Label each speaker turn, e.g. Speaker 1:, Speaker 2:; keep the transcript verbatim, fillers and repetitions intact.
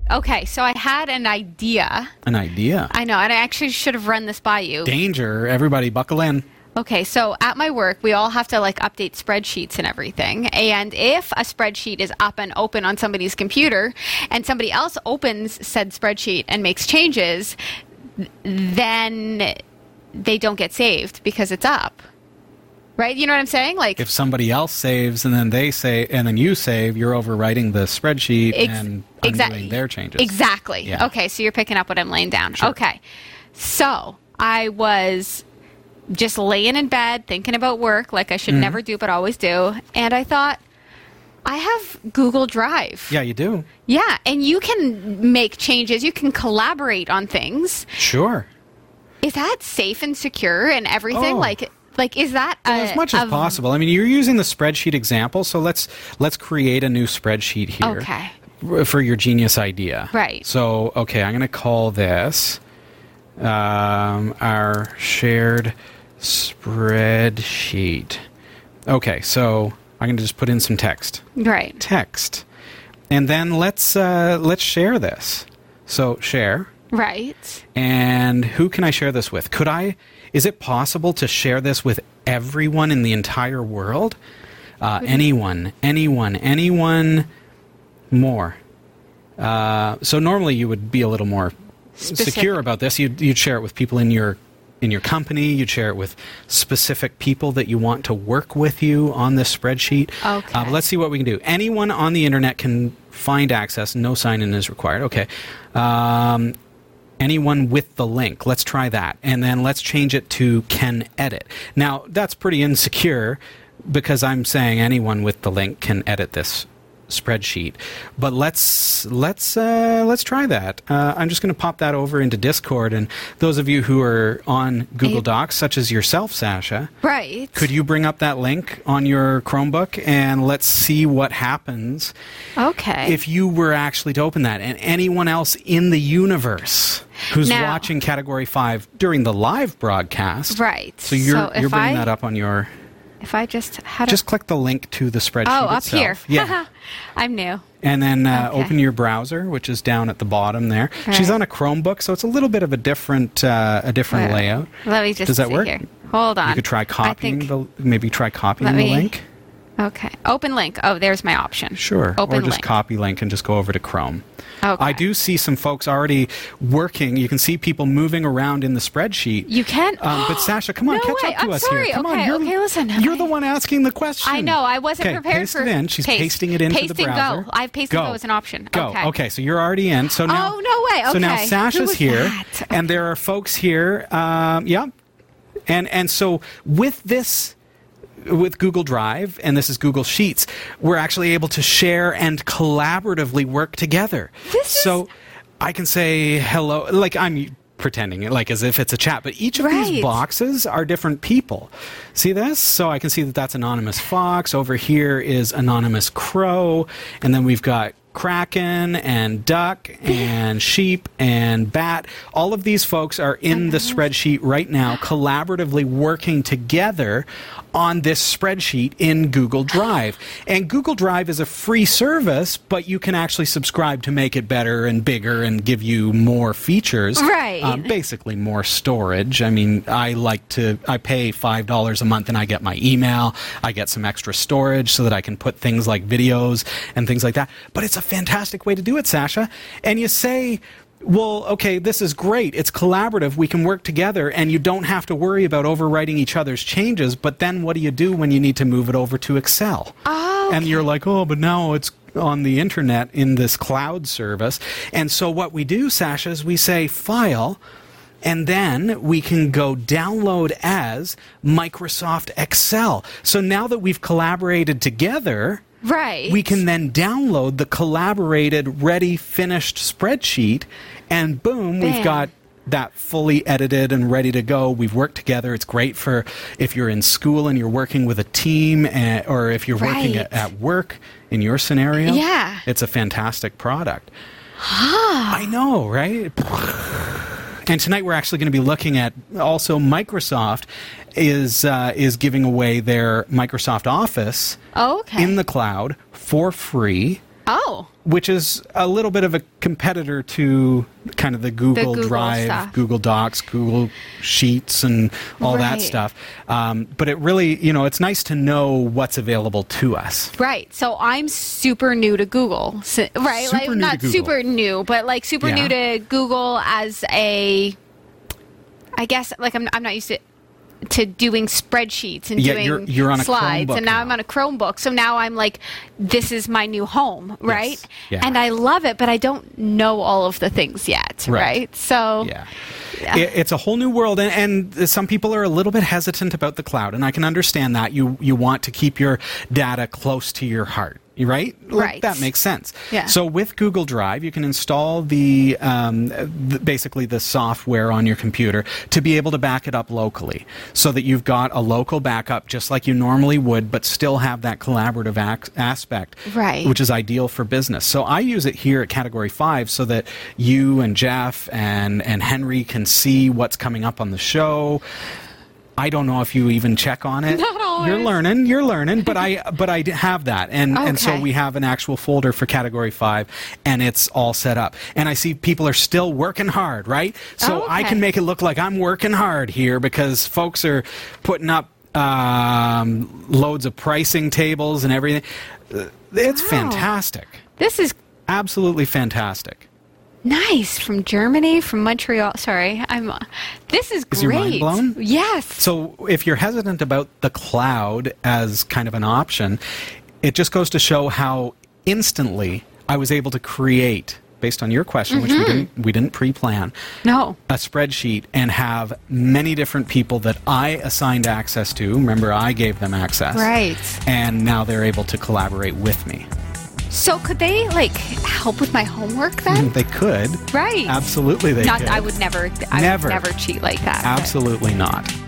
Speaker 1: Okay, so I had an idea.
Speaker 2: An idea?
Speaker 1: I know, and I actually should have run this by you.
Speaker 2: Danger. Everybody buckle in.
Speaker 1: Okay, so at my work, we all have to like update spreadsheets and everything. And if a spreadsheet is up and open on somebody's computer and somebody else opens said spreadsheet and makes changes, then they don't get saved because it's up. Right? You know what I'm saying? Like,
Speaker 2: if somebody else saves and then they say, and then you save, you're overwriting the spreadsheet ex- and undoing
Speaker 1: exactly,
Speaker 2: their changes.
Speaker 1: Exactly.
Speaker 2: Yeah.
Speaker 1: Okay, so you're picking up what I'm laying down.
Speaker 2: Sure.
Speaker 1: Okay. So I was just laying in bed thinking about work like I should mm-hmm. never do but always do. And I thought, I have Google Drive.
Speaker 2: Yeah, you do.
Speaker 1: Yeah, and you can make changes. You can collaborate on things.
Speaker 2: Sure.
Speaker 1: Is that safe and secure and everything?
Speaker 2: Oh.
Speaker 1: Like... Like, is that a,
Speaker 2: well, as much as
Speaker 1: a,
Speaker 2: possible? I mean, you're using the spreadsheet example, so let's let's create a new spreadsheet here.
Speaker 1: Okay.
Speaker 2: For your genius idea.
Speaker 1: Right.
Speaker 2: So, okay, I'm going to call this um, our shared spreadsheet. Okay, so I'm going to just put in some text.
Speaker 1: Right.
Speaker 2: Text, and then let's uh, let's share this. So share.
Speaker 1: Right.
Speaker 2: And who can I share this with? Could I? Is it possible to share this with everyone in the entire world? Uh, anyone, anyone, anyone more. Uh, so normally you would be a little more Specific. secure about this. You'd, you'd share it with people in your in your company. You'd share it with specific people that you want to work with you on this spreadsheet.
Speaker 1: Okay.
Speaker 2: Uh, but let's see what we can do. Anyone on the internet can find access. No sign-in is required. Okay. Um, anyone with the link. Let's try that. And then let's change it to can edit. Now, that's pretty insecure because I'm saying anyone with the link can edit this spreadsheet. But let's let's uh, let's try that. Uh, I'm just going to pop that over into Discord, and those of you who are on Google Docs, such as yourself, Sasha,
Speaker 1: right?
Speaker 2: Could you bring up that link on your Chromebook and let's see what happens?
Speaker 1: Okay.
Speaker 2: If you were actually to open that, and anyone else in the universe who's
Speaker 1: now,
Speaker 2: watching Category Five during the live broadcast,
Speaker 1: right?
Speaker 2: So you're
Speaker 1: so
Speaker 2: you're bringing
Speaker 1: I,
Speaker 2: that up on your.
Speaker 1: If I just had
Speaker 2: just
Speaker 1: a...
Speaker 2: click the link to the spreadsheet
Speaker 1: oh, up
Speaker 2: itself.
Speaker 1: here.
Speaker 2: Yeah.
Speaker 1: I'm new.
Speaker 2: And then uh,
Speaker 1: okay.
Speaker 2: open your browser, which is down at the bottom there.
Speaker 1: Right.
Speaker 2: She's on a Chromebook, so it's a little bit of a different uh, a different
Speaker 1: Wait,
Speaker 2: layout.
Speaker 1: Let me just
Speaker 2: Does that
Speaker 1: see
Speaker 2: work?
Speaker 1: Here. Hold on.
Speaker 2: You could try copying
Speaker 1: think...
Speaker 2: the maybe try copying
Speaker 1: Let
Speaker 2: the
Speaker 1: me...
Speaker 2: link.
Speaker 1: Okay. Open link. Oh, there's my option.
Speaker 2: Sure.
Speaker 1: Open
Speaker 2: or just
Speaker 1: link.
Speaker 2: copy link and just go over to Chrome.
Speaker 1: Okay.
Speaker 2: I do see some folks already working. You can see people moving around in the spreadsheet.
Speaker 1: You can?
Speaker 2: Um, but Sasha, come on,
Speaker 1: no
Speaker 2: catch
Speaker 1: way.
Speaker 2: up to
Speaker 1: I'm
Speaker 2: us
Speaker 1: sorry.
Speaker 2: here. Come
Speaker 1: okay,
Speaker 2: on, you're,
Speaker 1: okay, listen.
Speaker 2: You're
Speaker 1: okay.
Speaker 2: the one asking the question.
Speaker 1: I know. I wasn't
Speaker 2: okay,
Speaker 1: prepared
Speaker 2: paste
Speaker 1: for
Speaker 2: it in. She's
Speaker 1: paste.
Speaker 2: pasting it into
Speaker 1: paste
Speaker 2: the browser.
Speaker 1: And go. I've pasted
Speaker 2: go.
Speaker 1: go as an option.
Speaker 2: Go.
Speaker 1: Okay.
Speaker 2: Okay, so you're already in. So now,
Speaker 1: oh, no way. Okay.
Speaker 2: So now Sasha's here,
Speaker 1: that?
Speaker 2: and there are folks here. Um, yeah. And, and so with this... with Google Drive, and this is Google Sheets, we're actually able to share and collaboratively work together.
Speaker 1: This
Speaker 2: so
Speaker 1: is...
Speaker 2: I can say hello, like I'm pretending, like as if it's a chat, but each of
Speaker 1: right.
Speaker 2: these boxes are different people. See this? So I can see that that's Anonymous Fox. Over here is Anonymous Crow, and then we've got Kraken and Duck and Sheep and Bat. All of these folks are in the spreadsheet right now, collaboratively working together on this spreadsheet in Google Drive. And Google Drive is a free service, but you can actually subscribe to make it better and bigger and give you more features.
Speaker 1: Right.
Speaker 2: Um, basically more storage. I mean, I like to, I pay five dollars a month and I get my email. I get some extra storage so that I can put things like videos and things like that. But it's a fantastic way to do it, Sasha. And you say, well, okay, this is great. It's collaborative. We can work together, and you don't have to worry about overwriting each other's changes. But then what do you do when you need to move it over to Excel?
Speaker 1: Oh, okay.
Speaker 2: And you're like, oh, but now it's on the internet in this cloud service. And so what we do, Sasha, is we say File, and then we can go download as Microsoft Excel. So now that we've collaborated together...
Speaker 1: Right.
Speaker 2: we can then download the collaborated, ready, finished spreadsheet, and boom,
Speaker 1: Bam.
Speaker 2: we've got that fully edited and ready to go. We've worked together. It's great for if you're in school and you're working with a team, uh, or if you're
Speaker 1: right.
Speaker 2: working at, at work in your scenario.
Speaker 1: Yeah.
Speaker 2: It's a fantastic product. I know, right? And tonight we're actually going to be looking at also Microsoft is uh, is giving away their Microsoft Office
Speaker 1: oh, okay.
Speaker 2: in the cloud for free.
Speaker 1: Oh.
Speaker 2: which is a little bit of a competitor to kind of the Google,
Speaker 1: Google
Speaker 2: Drive,
Speaker 1: stuff.
Speaker 2: Google Docs, Google Sheets, and all that
Speaker 1: Right.
Speaker 2: stuff. Um, but it really, you know, it's nice to know what's available to us.
Speaker 1: Right. So I'm super new to Google. So, right.
Speaker 2: Super
Speaker 1: like
Speaker 2: new to
Speaker 1: not
Speaker 2: Google.
Speaker 1: super new, but like super
Speaker 2: Yeah.
Speaker 1: new to Google as a I guess like I'm I'm not used to to doing spreadsheets and
Speaker 2: Yeah,
Speaker 1: doing
Speaker 2: you're- you're on a
Speaker 1: slides,
Speaker 2: Chromebook
Speaker 1: and now,
Speaker 2: now.
Speaker 1: I'm on a Chromebook. So now I'm like, this is my new home, right?
Speaker 2: Yeah.
Speaker 1: And I love it, but I don't know all of the things yet,
Speaker 2: Right.
Speaker 1: right? So
Speaker 2: Yeah.
Speaker 1: Yeah.
Speaker 2: It, it's a whole new world, and, and some people are a little bit hesitant about the cloud, and I can understand that. You you want to keep your data close to your heart, right? Like,
Speaker 1: Right.
Speaker 2: that makes sense.
Speaker 1: Yeah.
Speaker 2: So with Google Drive, you can install the, um, the basically the software on your computer to be able to back it up locally, so that you've got a local backup just like you normally would, but still have that collaborative ac- aspect,
Speaker 1: Right.
Speaker 2: which is ideal for business. So I use it here at Category five so that you and Jeff and, and Henry can see what's coming up on the show. I don't know if you even check on it.
Speaker 1: Not always.
Speaker 2: You're learning, you're learning, but I but I d- have that, and and so
Speaker 1: Okay.
Speaker 2: we have an actual folder for Category Five, and it's all set up. And I see people are still working hard, right? So
Speaker 1: Oh,
Speaker 2: I
Speaker 1: okay.
Speaker 2: can make it look like I'm working hard here because folks are putting up um, loads of pricing tables and everything. Uh, It's
Speaker 1: Wow.
Speaker 2: fantastic,
Speaker 1: this is
Speaker 2: absolutely fantastic.
Speaker 1: nice from Germany, from Montreal. Sorry, I'm. Uh, this is great.
Speaker 2: Is your mind blown?
Speaker 1: Yes.
Speaker 2: So if you're hesitant about the cloud as kind of an option, it just goes to show how instantly I was able to create, based on your question, which we didn't we didn't pre-plan,
Speaker 1: No.
Speaker 2: a spreadsheet and have many different people that I assigned access to. Remember, I gave them access.
Speaker 1: Right.
Speaker 2: And now they're able to collaborate with me.
Speaker 1: So could they like help with my homework then?
Speaker 2: They could.
Speaker 1: Right.
Speaker 2: Absolutely they
Speaker 1: Not.
Speaker 2: could.
Speaker 1: I would never. I
Speaker 2: Never.
Speaker 1: would never cheat like that. but-
Speaker 2: Absolutely not.